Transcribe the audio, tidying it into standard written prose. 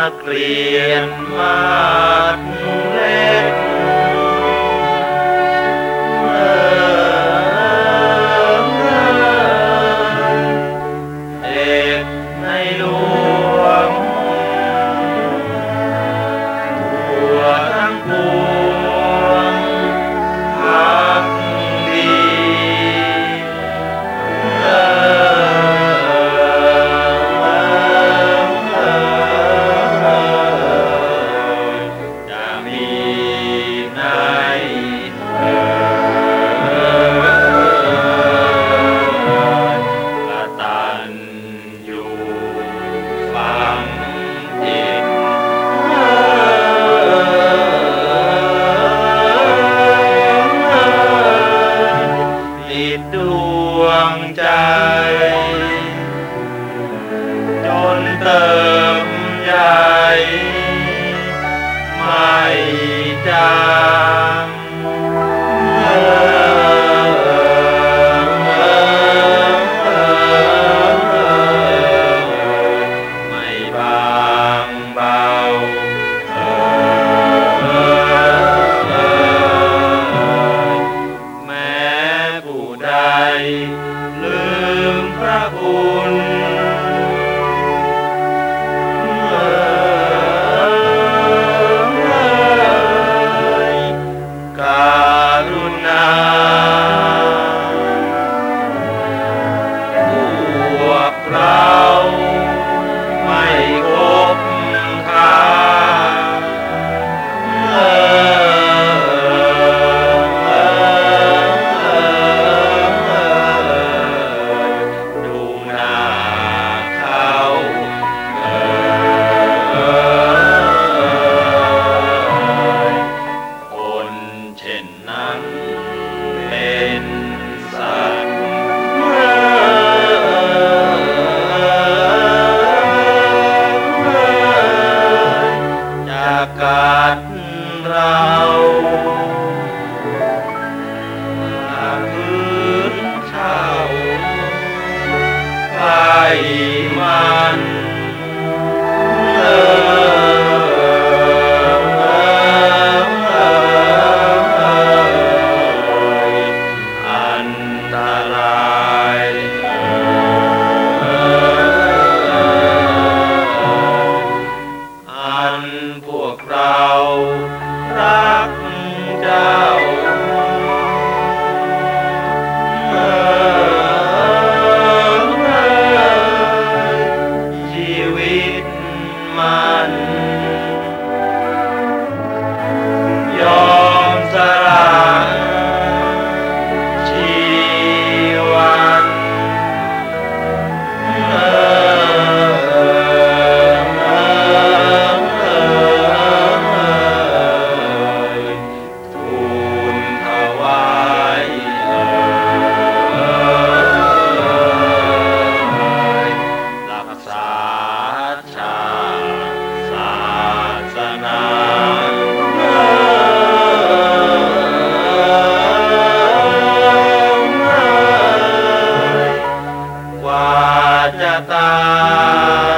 กเรียนมาดเล็กเอกในหลวงทั่วทั้งปวงพักดีจะมีในกตัญญูฟังจิตติดดวงใจจนเติมใหญ่ไม่จางไม่บางเบาแม้ผู้ใดลืมพระคุณการุณาพวกเราไม่คบค้าดูหน้าเขาคนเช่นนั้นเป็นสัตว์จะกัดเราหากคืนเข้าใกล้มันอันตรายอันพวกเรารักเจ้าชีวิตมันยอมสละชีวันทูลถวายรักษาชาติศาสนากว่าจะตาย